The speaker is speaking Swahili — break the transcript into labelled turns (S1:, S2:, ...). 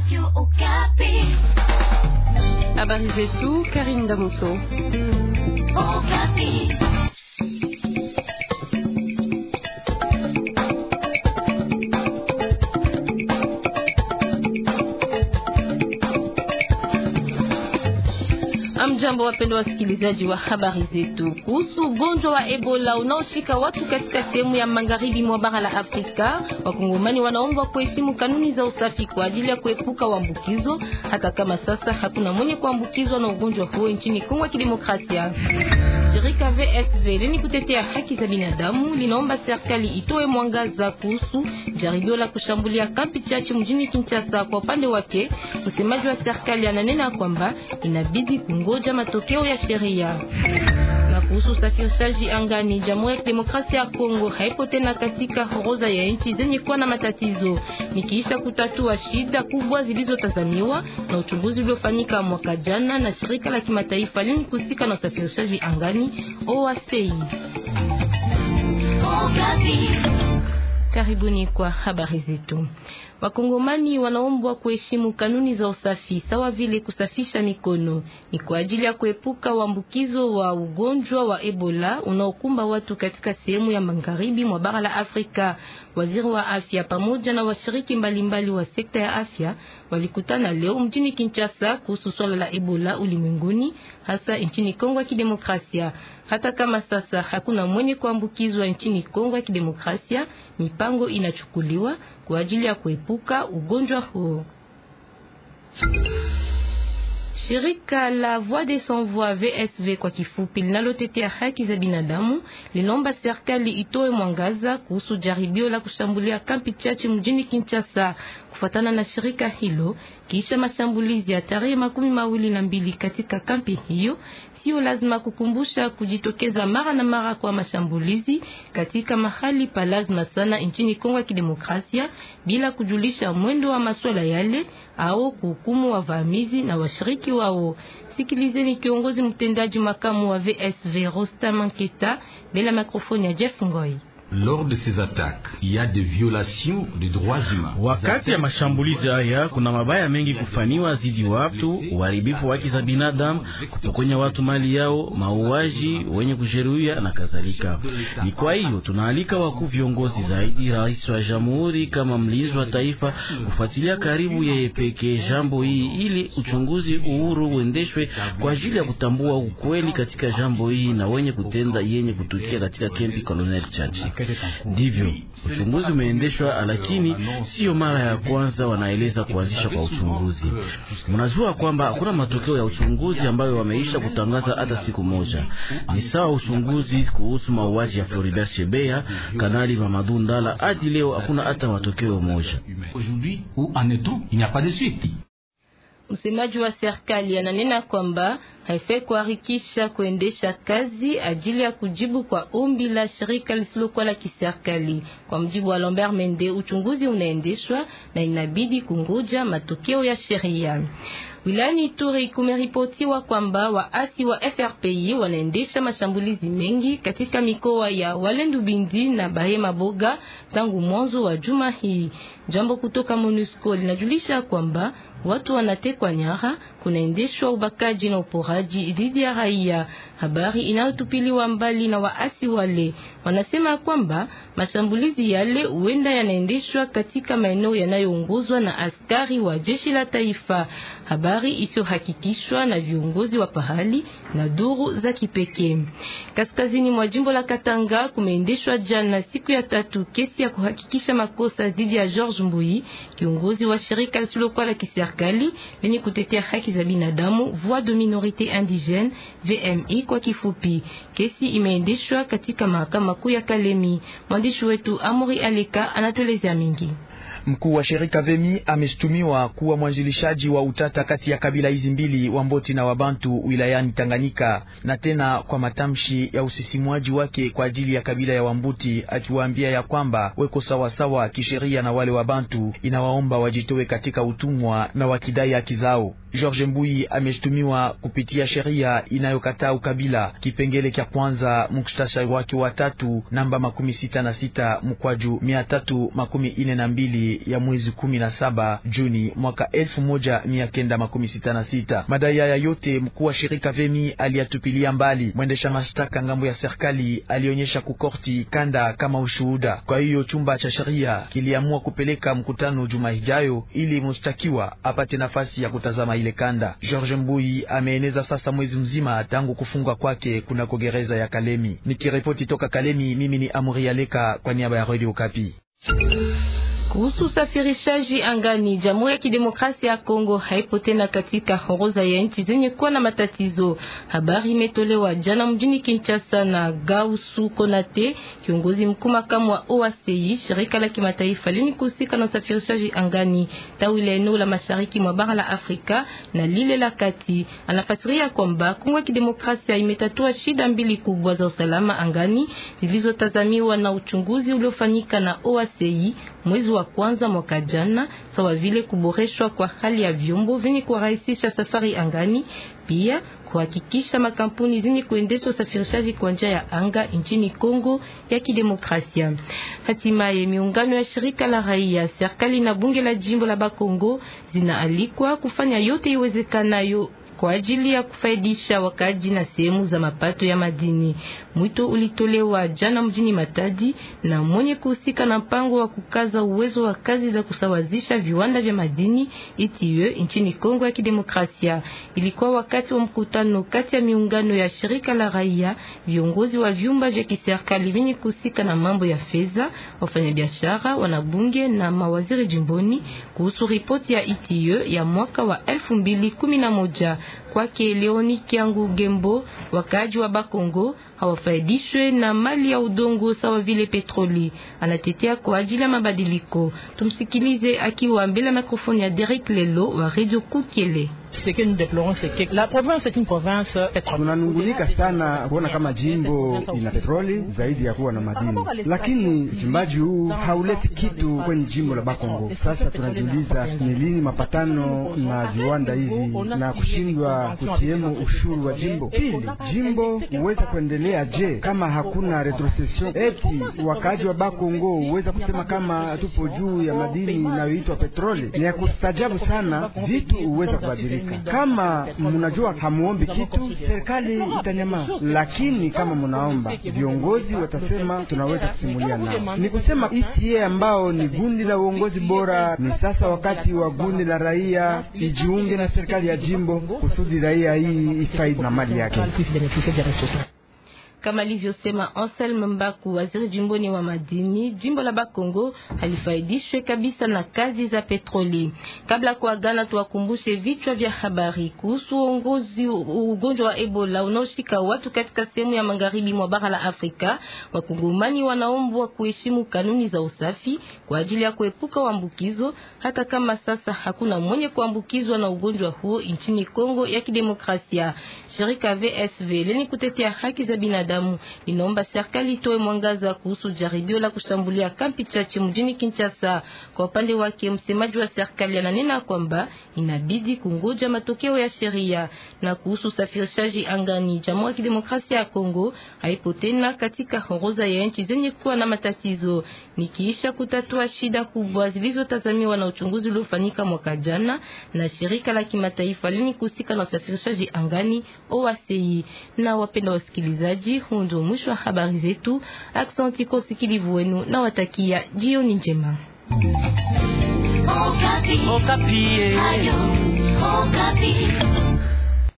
S1: Radio Okapi.
S2: Habari zetu Karim Damoso.
S1: Okapi.
S2: Amjambo wapendwa wasikilizaji wa habari zetu. Kuhusu ugonjwa wa Ebola unaoshika watu katika sehemu ya magharibi mwa bara la Afrika, wakongomani wanaombwa kuheshimu kanuni za usafi kwa ajili ya kuepuka uambukizo, hata kama sasa hakuna mwenye kuambukizwa na ugonjwa huo nchini Kongo ya Kidemokrasia. Shirika VSV lenye kutetea haki za binadamu linaomba serikali itoe mwangaza kuhusu jaribio la kushambulia kampi chache mjini Kinshasa. Kwa upande wake, msemaji wa serikali ananena kwamba inabidi kungoja matokeo ya sheria. Na kuhusu usafirishaji angani, Jamhuri ya Kidemokrasia ya Kongo haipo tena katika orodha ya nchi zenye kuwa na matatizo, nikiisha kutatua shida kubwa zilizotazamiwa na uchunguzi uliofanyika mwaka jana na shirika la kimataifa lenye kuhusika na usafirishaji angani OACI. Karibuni kwa habari zetu. Wakongomani wanaombwa kuheshimu kanuni za usafi sawa vile kusafisha mikono. Ni kwa ajili ya kuepuka uambukizo wa ugonjwa wa Ebola unaokumba watu katika sehemu ya magharibi mwa bara la Afrika. Waziri wa afya pamoja na washiriki mbalimbali wa sekta ya afya walikutana leo mjini Kinshasa kuhusu swala la Ebola ulimwenguni, hasa nchini Kongo ya Kidemokrasia. Hata kama sasa hakuna mwenye kuambukizwa nchini Kongo ya Kidemokrasia, mipango inachukuliwa kwa ajili ya kuepuka ugonjwa huo. Shirika la Voix des Sans Voix VSV kwa kifupi linalotetea haki za binadamu linaomba serikali itoe mwangaza kuhusu jaribio la kushambulia kampi chache mjini Kinshasa. Kufuatana na shirika hilo, kisha mashambulizi ya tarehe 22 katika kampi hiyo, sio lazima kukumbusha kujitokeza mara na mara kwa mashambulizi katika mahali pa lazima sana nchini Kongo ya Kidemokrasia bila kujulisha mwendo wa masuala yale au kuhukumu wavamizi na washiriki wao. Sikilizeni kiongozi mtendaji makamu wa VSV Rostam Anketa bila mikrofoni ya Jeff Ngoi.
S3: Lors de ces attaques, il y a des violations des droits humains.
S4: Wakati ya mashambulizi haya kuna mabaya mengi kufanywa zidi watu, uharibifu wa haki za binadamu, kupokonya watu mali yao, mauaji, wenye kujeruhiwa na kadhalika. Ni kwa hiyo tunaalika wakuu viongozi zaidi, rais wa jamhuri kama mlinzi wa taifa kufuatilia karibu yeye pekee jambo hii ili uchunguzi uhuru uendeshwe kwa ajili ya kutambua ukweli katika jambo hii na wenye kutenda yenye kutukia katika kempi Colonel Chachi. Ndivyo uchunguzi umeendeshwa, lakini sio mara ya kwanza wanaeleza kuanzisha kwa uchunguzi. Mnajua kwamba hakuna matokeo ya uchunguzi ambayo wameisha kutangaza hata siku moja. Ni sawa uchunguzi kuhusu mauaji ya Floribert Chebeya, Kanali Mamadou Ndala, hadi leo hakuna hata matokeo moja.
S2: Msemaji wa serikali ananena kwamba haifai kuharikisha kuendesha kazi ajili ya kujibu kwa ombi la shirika lisilokuwa la kiserikali. Kwa mjibu wa Lambert Mende, uchunguzi unaendeshwa na inabidi kungoja matokeo ya sheria. Wilayani Ituri kumeripotiwa kwamba waasi wa FRPI wanaendesha mashambulizi mengi katika mikoa ya Walendu Bindi na Bahema Boga tangu mwanzo wa juma hii. Jambo kutoka MONUSCO linajulisha kwamba watu wanatekwa nyara, kunaendeshwa ubakaji na uporaji dhidi ya raia. Habari inayotupiliwa mbali na waasi wale. Wanasema kwamba mashambulizi yale huenda yanaendeshwa katika maeneo yanayoongozwa na askari wa jeshi la taifa. Habari isiyohakikishwa na viongozi wa pahali na duru za kipekee. Kaskazini mwa jimbo la Katanga kumeendeshwa jana siku ya 3 kesi ya kuhakikisha makosa dhidi ya George Mbui, kiongozi wa shirika lisilokuwa la kiserikali lenye kutetea haki za binadamu Voix de Minorité Indigène VMI kwa kifupi. Kesi imeendeshwa katika mahakama kuu ya Kalemi. Mwandishi wetu Amori Aleka anatueleza mingi.
S5: Mkuu wa shirika VMI ameshtumiwa kuwa mwanzilishaji wa utata kati ya kabila hizi mbili, Wamboti na Wabantu wilayani Tanganyika, na tena kwa matamshi ya usisimwaji wake kwa ajili ya kabila ya Wamboti, akiwaambia ya kwamba weko sawasawa kisheria na wale Wabantu, inawaomba wajitoe katika utumwa na wakidai haki zao. George Mbui ameshtumiwa kupitia sheria inayokataa ukabila, kipengele cha kwanza muktasari wake wa 3 namba 66 mkwaju 342 tarehe ya mwezi 17 Juni mwaka 1966. Madai haya yote mkuu wa shirika Vemi aliyatupilia mbali. Mwendesha mashtaka ngambo ya serikali alionyesha kukorti kanda kama ushuhuda. Kwa hiyo chumba cha sheria kiliamua kupeleka mkutano juma ijayo ili mshtakiwa apate nafasi ya kutazama ile kanda. George Mbui ameeneza sasa mwezi mzima tangu kufungwa kwake kuna gereza ya Kalemi. Nikiripoti toka Kalemi, mimi ni Amuri Aleka kwa niaba ya Radio Okapi.
S2: Kuhusu usafirishaji angani, Jamhuri ya Kidemokrasia ya Kongo haipo tena katika orodha ya nchi zenye kuwa na matatizo. Habari imetolewa jana mjini Kinshasa na Gausu Konate, kiongozi mkuu makamu wa OACI, shirika la kimataifa lenye kuhusika na usafirishaji angani tawi la eneo la mashariki mwa bara la Afrika na lile la kati. Anafasiria kwamba Kongo ya Kidemokrasia imetatua shida mbili kubwa za usalama angani zilizotazamiwa na uchunguzi uliofanyika na OACI mwezi wa kwanza mwaka jana, sawa vile kuboreshwa kwa hali ya vyombo vyenye kurahisisha safari angani, pia kuhakikisha makampuni zenye kuendesha usafirishaji kwa njia ya anga nchini Kongo ya Kidemokrasia. Hatimaye miungano ya shirika la raia, serikali na bunge la jimbo la Bakongo zinaalikwa kufanya yote iwezekanayo kwa ajili ya kufaidisha wakaji na sehemu za mapato ya madini. Mwito ulitolewa jana mjini Matadi na mwenye kuhusika na mpango wa kukaza uwezo wa kazi za kusawazisha viwanda vya madini ITIE nchini Kongo ya Kidemokrasia. Ilikuwa wakati wa mkutano kati ya miungano ya shirika la raia, viongozi wa vyumba vya kiserikali vyenye kuhusika na mambo ya fedha, wafanyabiashara, wanabunge na mawaziri jimboni kuhusu ripoti ya ITIE ya mwaka wa 2011. Kwake Leoni Kiangu Gembo, wakaji wa Bakongo hawafaidishwe na mali ya udongo sawa vile petroli. Anatetea kwa ajili ya mabadiliko. Tumsikilize akiwa mbele ya mikrofoni ya Derek Lelo wa Radio Kukiele.
S1: Ce que nous déplorons, c'est que la province est une province pétrolière.
S6: Tunanungunika sana kuona kama jimbo ina petroli zaidi ya kuwa na madini, lakini uchimbaji huu hauleti kitu kwenye jimbo la Bakongo. Sasa tunajiuliza ni lini mapatano na viwanda hivi na kushindwa kutiemo ushuru wa jimbo. Pili, jimbo uweza kuendelea je kama hakuna retrocession? Eti wakaji wa Bakongo uweza kusema kama tupo juu ya madini inayoitwa petroli? Ni ya kustajabu sana, vitu uweza kubadilika. Kama mnajua hamuombi kitu, serikali itanyamaza, lakini kama mnaomba, viongozi watasema tunaweza kusimulia nao. Ni kusema ITIE ambao ni gundi la uongozi bora, ni sasa wakati wa gundi la raia ijiunge na serikali ya jimbo kusudi raia hii ifaidi na mali yake.
S2: Kama alivyosema Anselme Mbaku, waziri jimboni wa madini, jimbo la Bakongo halifaidishwe kabisa na kazi za petroli. Kabla kuagana, tuwakumbushe vichwa vya habari kuhusu ugonjwa wa Ebola unaoshika watu katika sehemu ya magharibi mwa bara la Afrika. Wakongomani wanaombwa kuheshimu kanuni za usafi kwa ajili ya kuepuka uambukizo, hata kama sasa hakuna mwenye kuambukizwa na ugonjwa huo nchini Kongo ya Kidemokrasia. Shirika VSV lenye kutetea haki za binadamu inaomba serikali itoe mwangaza kuhusu jaribio la kushambulia kampi chache mjini Kinshasa. Kwa upande wake, msemaji wa serikali ananena kwamba inabidi kungoja matokeo ya sheria. Na kuhusu usafirishaji angani, Jamhuri ya Kidemokrasia ya Kongo haipo tena katika orodha ya nchi zenye kuwa na matatizo, nikiisha kutatua shida kubwa zilizotazamiwa na uchunguzi uliofanyika mwaka jana na shirika la kimataifa lenye kuhusika na usafirishaji angani OACI. Na wapenda wasikilizaji, hundo mwisho wa habari zetu. Aksanti kwa usikilivu wenu na watakia jioni njema. Okapi.